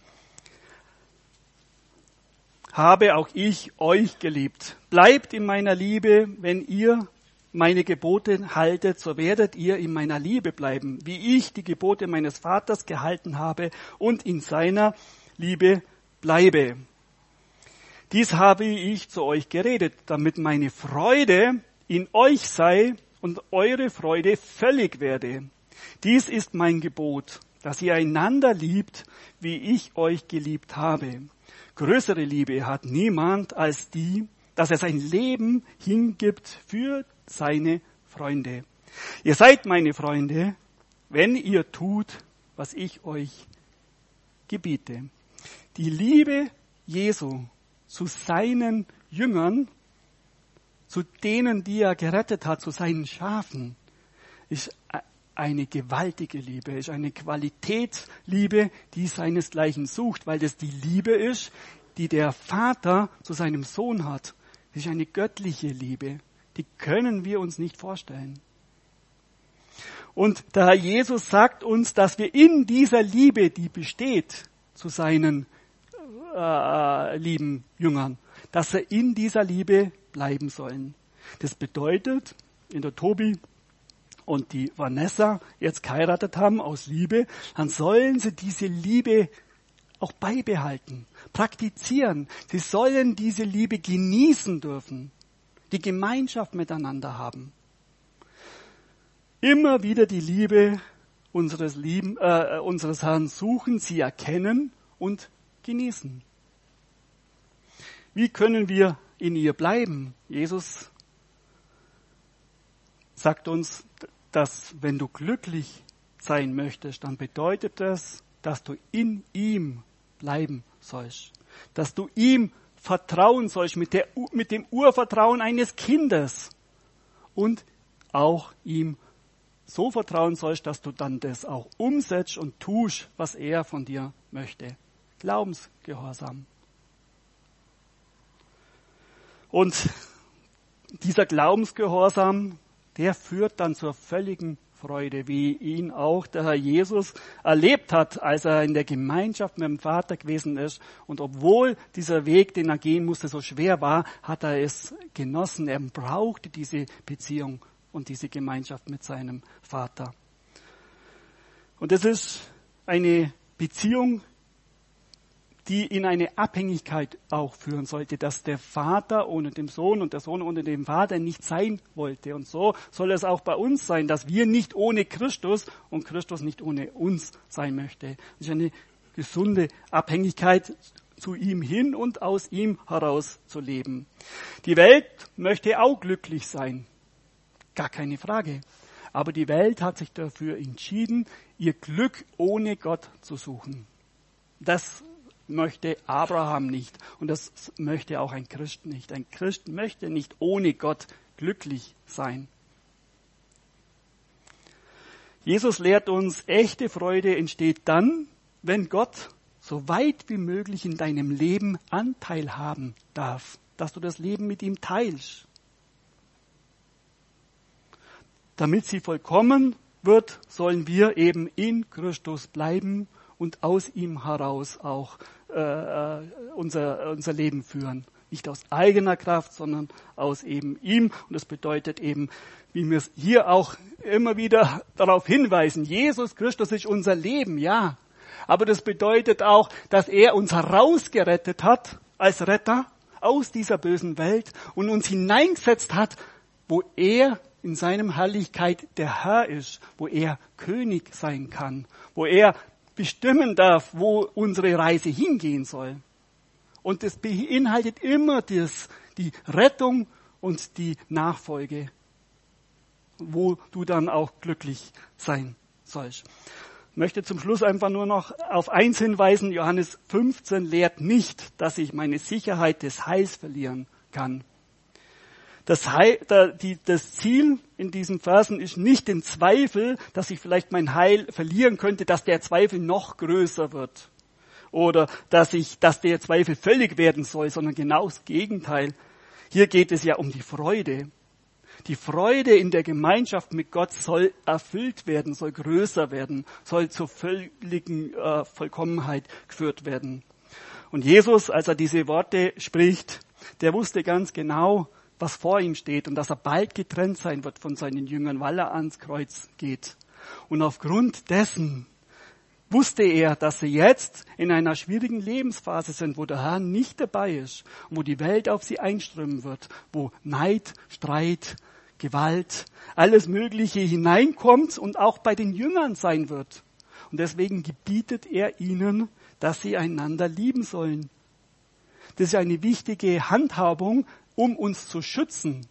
habe auch ich euch geliebt. Bleibt in meiner Liebe, wenn ihr meine Gebote haltet, so werdet ihr in meiner Liebe bleiben, wie ich die Gebote meines Vaters gehalten habe und in seiner Liebe bleibe. Dies habe ich zu euch geredet, damit meine Freude in euch sei und eure Freude völlig werde. Dies ist mein Gebot, dass ihr einander liebt, wie ich euch geliebt habe. Größere Liebe hat niemand als die, dass er sein Leben hingibt für seine Freunde. Ihr seid meine Freunde, wenn ihr tut, was ich euch gebiete. Die Liebe Jesu zu seinen Jüngern, zu denen, die er gerettet hat, zu seinen Schafen, ist eine gewaltige Liebe, ist eine Qualitätsliebe, die seinesgleichen sucht, weil das die Liebe ist, die der Vater zu seinem Sohn hat. Das ist eine göttliche Liebe, die können wir uns nicht vorstellen. Und der Herr Jesus sagt uns, dass wir in dieser Liebe, die besteht, zu seinen lieben Jüngern, dass wir in dieser Liebe bleiben sollen. Das bedeutet, in der Tobi und die Vanessa jetzt geheiratet haben aus Liebe, dann sollen sie diese Liebe auch beibehalten, praktizieren. Sie sollen diese Liebe genießen dürfen, die Gemeinschaft miteinander haben. Immer wieder die Liebe unseres Herrn suchen, sie erkennen und genießen. Wie können wir in ihr bleiben? Jesus sagt uns, dass wenn du glücklich sein möchtest, dann bedeutet das, dass du in ihm bleiben sollst. Dass du ihm vertrauen sollst mit dem Urvertrauen eines Kindes. Und auch ihm so vertrauen sollst, dass du dann das auch umsetzt und tust, was er von dir möchte. Glaubensgehorsam. Und dieser Glaubensgehorsam, der führt dann zur völligen Freude, wie ihn auch der Herr Jesus erlebt hat, als er in der Gemeinschaft mit dem Vater gewesen ist. Und obwohl dieser Weg, den er gehen musste, so schwer war, hat er es genossen. Er brauchte diese Beziehung und diese Gemeinschaft mit seinem Vater. Und es ist eine Beziehung, die in eine Abhängigkeit auch führen sollte, dass der Vater ohne den Sohn und der Sohn ohne den Vater nicht sein wollte. Und so soll es auch bei uns sein, dass wir nicht ohne Christus und Christus nicht ohne uns sein möchte. Das ist eine gesunde Abhängigkeit, zu ihm hin und aus ihm heraus zu leben. Die Welt möchte auch glücklich sein. Gar keine Frage. Aber die Welt hat sich dafür entschieden, ihr Glück ohne Gott zu suchen. Das möchte Abraham nicht und das möchte auch ein Christ nicht. Ein Christ möchte nicht ohne Gott glücklich sein. Jesus lehrt uns, echte Freude entsteht dann, wenn Gott so weit wie möglich in deinem Leben Anteil haben darf, dass du das Leben mit ihm teilst. Damit sie vollkommen wird, sollen wir eben in Christus bleiben und aus ihm heraus auch unser Leben führen. Nicht aus eigener Kraft, sondern aus eben ihm. Und das bedeutet eben, wie wir es hier auch immer wieder darauf hinweisen, Jesus Christus ist unser Leben, ja. Aber das bedeutet auch, dass er uns herausgerettet hat als Retter aus dieser bösen Welt und uns hineingesetzt hat, wo er in seinem Herrlichkeit der Herr ist, wo er König sein kann, wo er bestimmen darf, wo unsere Reise hingehen soll. Und das beinhaltet immer die Rettung und die Nachfolge, wo du dann auch glücklich sein sollst. Ich möchte zum Schluss einfach nur noch auf eins hinweisen. Johannes 15 lehrt nicht, dass ich meine Sicherheit des Heils verlieren kann. Das Ziel in diesen Versen ist nicht den Zweifel, dass ich vielleicht mein Heil verlieren könnte, dass der Zweifel noch größer wird. Oder dass der Zweifel völlig werden soll, sondern genau das Gegenteil. Hier geht es ja um die Freude. Die Freude in der Gemeinschaft mit Gott soll erfüllt werden, soll größer werden, soll zur völligen Vollkommenheit geführt werden. Und Jesus, als er diese Worte spricht, der wusste ganz genau, was vor ihm steht und dass er bald getrennt sein wird von seinen Jüngern, weil er ans Kreuz geht. Und aufgrund dessen wusste er, dass sie jetzt in einer schwierigen Lebensphase sind, wo der Herr nicht dabei ist und wo die Welt auf sie einströmen wird, wo Neid, Streit, Gewalt, alles Mögliche hineinkommt und auch bei den Jüngern sein wird. Und deswegen gebietet er ihnen, dass sie einander lieben sollen. Das ist eine wichtige Handhabung, um uns zu schützen.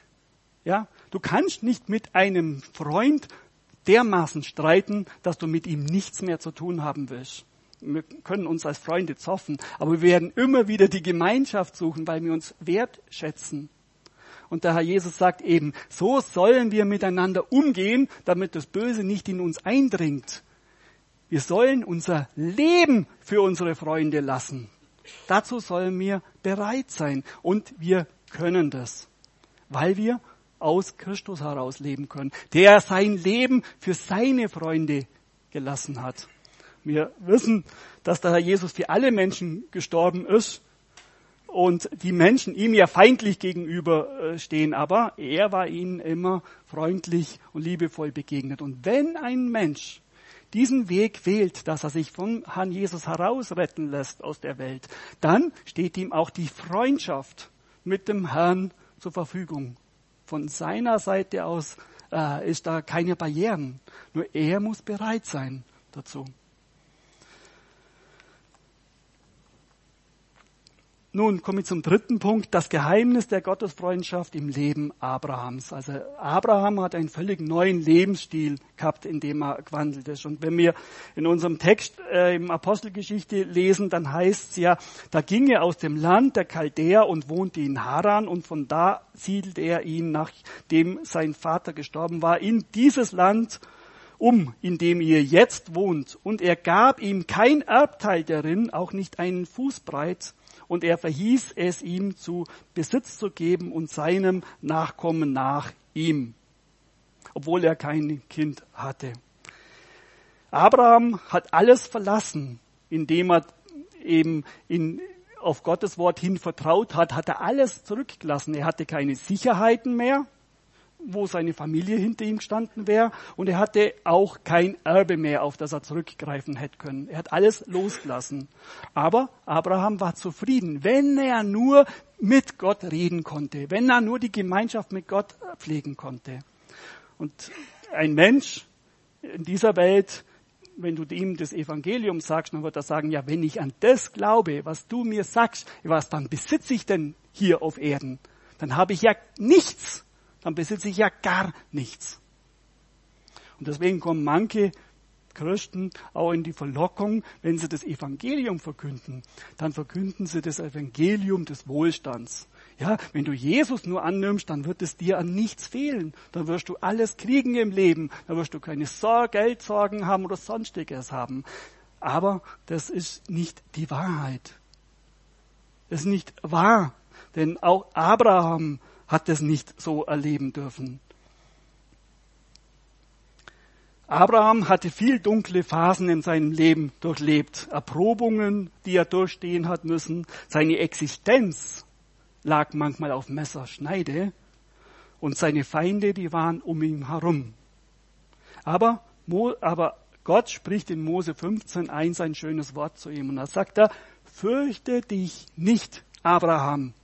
Ja, du kannst nicht mit einem Freund dermaßen streiten, dass du mit ihm nichts mehr zu tun haben willst. Wir können uns als Freunde zoffen, aber wir werden immer wieder die Gemeinschaft suchen, weil wir uns wertschätzen. Und der Herr Jesus sagt eben, so sollen wir miteinander umgehen, damit das Böse nicht in uns eindringt. Wir sollen unser Leben für unsere Freunde lassen. Dazu sollen wir bereit sein und wir können das, weil wir aus Christus heraus leben können, der sein Leben für seine Freunde gelassen hat. Wir wissen, dass der Herr Jesus für alle Menschen gestorben ist und die Menschen ihm ja feindlich gegenüberstehen, aber er war ihnen immer freundlich und liebevoll begegnet. Und wenn ein Mensch diesen Weg wählt, dass er sich von Herrn Jesus herausretten lässt aus der Welt, dann steht ihm auch die Freundschaft mit dem Herrn zur Verfügung. Von seiner Seite aus ist da keine Barrieren. Nur er muss bereit sein dazu. Nun komme ich zum dritten Punkt, das Geheimnis der Gottesfreundschaft im Leben Abrahams. Also Abraham hat einen völlig neuen Lebensstil gehabt, in dem er gewandelt ist. Und wenn wir in unserem Text im Apostelgeschichte lesen, dann heißt es ja, da ging er aus dem Land der Chaldäer und wohnte in Haran und von da siedelte er ihn, nachdem sein Vater gestorben war, in dieses Land in dem ihr jetzt wohnt. Und er gab ihm kein Erbteil darin, auch nicht einen Fußbreit. Und er verhieß es ihm zu Besitz zu geben und seinem Nachkommen nach ihm. obwohl er kein Kind hatte. Abraham hat alles verlassen, indem er eben auf Gottes Wort hin vertraut hat, hat er alles zurückgelassen. Er hatte keine Sicherheiten mehr, wo seine Familie hinter ihm gestanden wäre, und er hatte auch kein Erbe mehr, auf das er zurückgreifen hätte können. Er hat alles losgelassen. Aber Abraham war zufrieden, wenn er nur mit Gott reden konnte, wenn er nur die Gemeinschaft mit Gott pflegen konnte. Und ein Mensch in dieser Welt, wenn du ihm das Evangelium sagst, dann wird er sagen, ja, wenn ich an das glaube, was du mir sagst, was dann besitze ich denn hier auf Erden? Dann habe ich ja nichts. Dann besitze ich ja gar nichts. Und deswegen kommen manche Christen auch in die Verlockung, wenn sie das Evangelium verkünden, dann verkünden sie das Evangelium des Wohlstands. Ja, wenn du Jesus nur annimmst, dann wird es dir an nichts fehlen. Dann wirst du alles kriegen im Leben. Dann wirst du keine Geldsorgen haben oder sonstiges haben. Aber das ist nicht die Wahrheit. Das ist nicht wahr. Denn auch Abraham hat es nicht so erleben dürfen. Abraham hatte viel dunkle Phasen in seinem Leben durchlebt, Erprobungen, die er durchstehen hat müssen. Seine Existenz lag manchmal auf Messerschneide und seine Feinde, die waren um ihn herum. Aber Gott spricht in Mose 15:1 ein schönes Wort zu ihm und da sagt er, fürchte dich nicht, Abraham.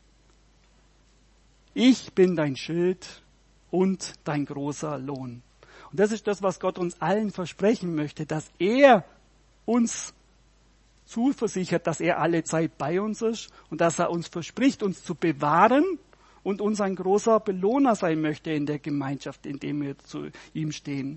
Ich bin dein Schild und dein großer Lohn. Und das ist das, was Gott uns allen versprechen möchte, dass er uns zuversichert, dass er alle Zeit bei uns ist und dass er uns verspricht, uns zu bewahren und uns ein großer Belohner sein möchte in der Gemeinschaft, in der wir zu ihm stehen.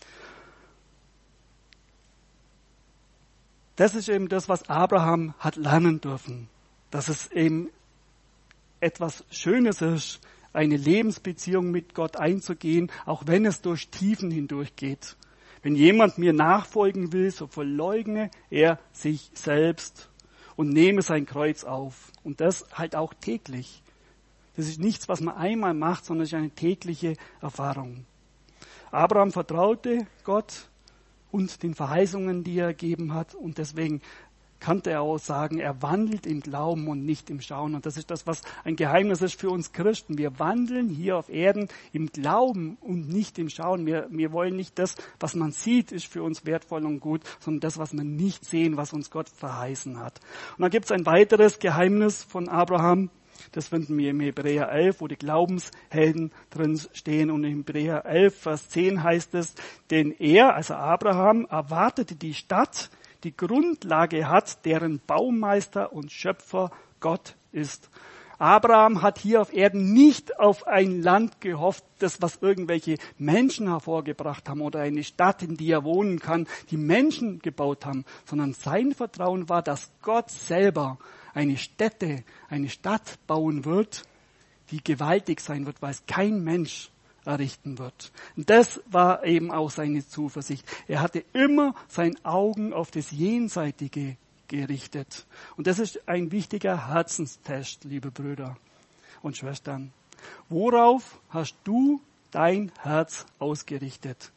Das ist eben das, was Abraham hat lernen dürfen, dass es eben etwas Schönes ist, eine Lebensbeziehung mit Gott einzugehen, auch wenn es durch Tiefen hindurchgeht. Wenn jemand mir nachfolgen will, so verleugne er sich selbst und nehme sein Kreuz auf. Und das halt auch täglich. Das ist nichts, was man einmal macht, sondern es ist eine tägliche Erfahrung. Abraham vertraute Gott und den Verheißungen, die er gegeben hat, und deswegen kannte er auch sagen, er wandelt im Glauben und nicht im Schauen. Und das ist das, was ein Geheimnis ist für uns Christen. Wir wandeln hier auf Erden im Glauben und nicht im Schauen. Wir wollen nicht das, was man sieht, ist für uns wertvoll und gut, sondern das, was wir nicht sehen, was uns Gott verheißen hat. Und dann gibt es ein weiteres Geheimnis von Abraham. Das finden wir im Hebräer 11, wo die Glaubenshelden drin stehen. Und im Hebräer 11, Vers 10 heißt es, denn er, also Abraham, erwartete die Stadt, die Grundlage hat, deren Baumeister und Schöpfer Gott ist. Abraham hat hier auf Erden nicht auf ein Land gehofft, das was irgendwelche Menschen hervorgebracht haben oder eine Stadt, in die er wohnen kann, die Menschen gebaut haben, sondern sein Vertrauen war, dass Gott selber eine Stadt bauen wird, die gewaltig sein wird, weil es kein Mensch errichten wird. Und das war eben auch seine Zuversicht. Er hatte immer seine Augen auf das Jenseitige gerichtet. Und das ist ein wichtiger Herzenstest, liebe Brüder und Schwestern. Worauf hast du dein Herz ausgerichtet?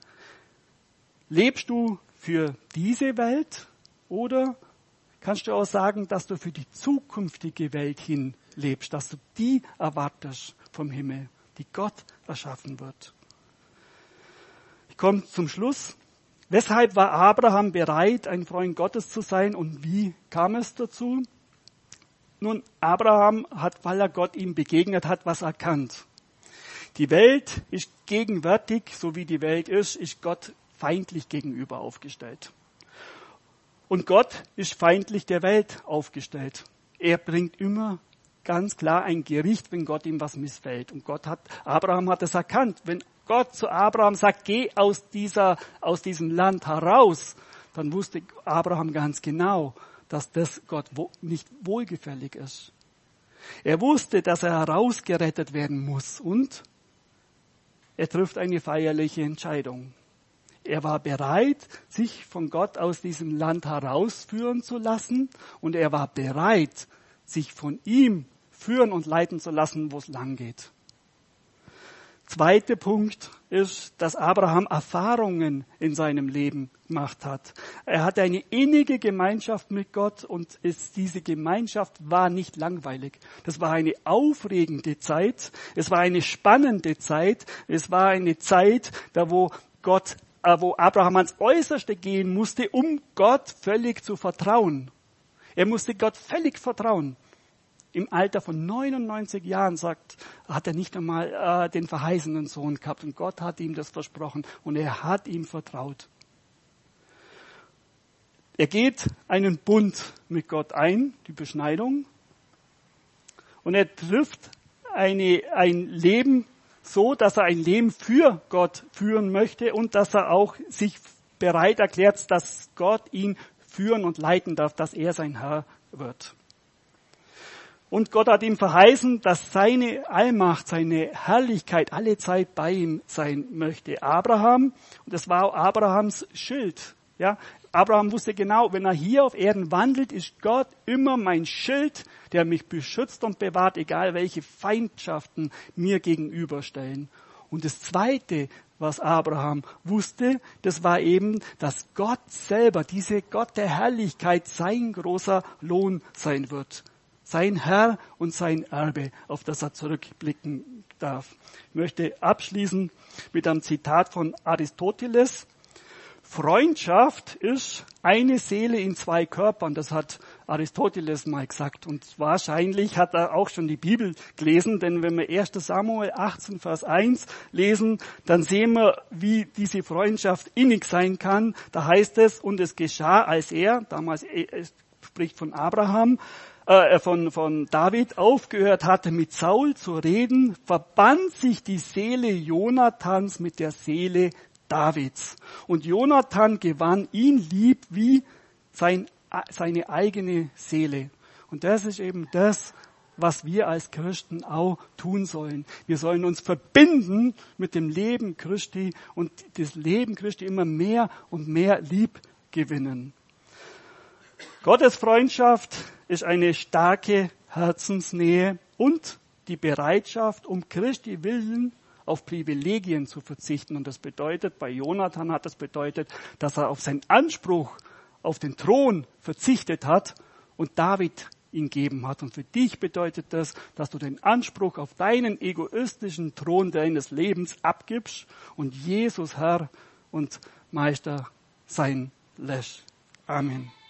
Lebst du für diese Welt oder kannst du auch sagen, dass du für die zukünftige Welt hin lebst, dass du die erwartest vom Himmel, die Gott erschaffen wird? Ich komme zum Schluss. Weshalb war Abraham bereit, ein Freund Gottes zu sein und wie kam es dazu? Nun, Abraham hat, weil er Gott ihm begegnet hat, was erkannt. Die Welt ist gegenwärtig, so wie die Welt ist Gott feindlich gegenüber aufgestellt. Und Gott ist feindlich der Welt aufgestellt. Er bringt immer ganz klar ein Gericht, wenn Gott ihm was missfällt. Und Abraham hat es erkannt. Wenn Gott zu Abraham sagt, geh aus diesem Land heraus, dann wusste Abraham ganz genau, dass das Gott nicht wohlgefällig ist. Er wusste, dass er herausgerettet werden muss und er trifft eine feierliche Entscheidung. Er war bereit, sich von Gott aus diesem Land herausführen zu lassen und er war bereit, sich von ihm führen und leiten zu lassen, wo es lang geht. Zweiter Punkt ist, dass Abraham Erfahrungen in seinem Leben gemacht hat. Er hatte eine innige Gemeinschaft mit Gott und diese Gemeinschaft war nicht langweilig. Das war eine aufregende Zeit, es war eine spannende Zeit, es war eine Zeit, wo Abraham ans Äußerste gehen musste, um Gott völlig zu vertrauen. Er musste Gott völlig vertrauen. Im Alter von 99 Jahren hat er nicht einmal den verheißenen Sohn gehabt und Gott hat ihm das versprochen und er hat ihm vertraut. Er geht einen Bund mit Gott ein, die Beschneidung, und er trifft ein Leben so, dass er ein Leben für Gott führen möchte und dass er auch sich bereit erklärt, dass Gott ihn führen und leiten darf, dass er sein Herr wird. Und Gott hat ihm verheißen, dass seine Allmacht, seine Herrlichkeit alle Zeit bei ihm sein möchte. Abraham, und das war auch Abrahams Schild. Ja, Abraham wusste genau, wenn er hier auf Erden wandelt, ist Gott immer mein Schild, der mich beschützt und bewahrt, egal welche Feindschaften mir gegenüberstellen. Und das Zweite, was Abraham wusste, das war eben, dass Gott selber, dieser Gott der Herrlichkeit, sein großer Lohn sein wird. Sein Herr und sein Erbe, auf das er zurückblicken darf. Ich möchte abschließen mit einem Zitat von Aristoteles. Freundschaft ist eine Seele in zwei Körpern. Das hat Aristoteles mal gesagt. Und wahrscheinlich hat er auch schon die Bibel gelesen, denn wenn wir 1. Samuel 18, Vers 1 lesen, dann sehen wir, wie diese Freundschaft innig sein kann. Da heißt es, und es geschah, als er, damals spricht von Abraham, von David aufgehört hatte, mit Saul zu reden, verband sich die Seele Jonathans mit der Seele Davids. Und Jonathan gewann ihn lieb wie seine eigene Seele. Und das ist eben das, was wir als Christen auch tun sollen. Wir sollen uns verbinden mit dem Leben Christi und das Leben Christi immer mehr und mehr lieb gewinnen. Gottes Freundschaft ist eine starke Herzensnähe und die Bereitschaft, um Christi willen auf Privilegien zu verzichten. Und das bedeutet, bei Jonathan hat das bedeutet, dass er auf seinen Anspruch auf den Thron verzichtet hat und David ihn gegeben hat. Und für dich bedeutet das, dass du den Anspruch auf deinen egoistischen Thron deines Lebens abgibst und Jesus Herr und Meister sein lässt. Amen.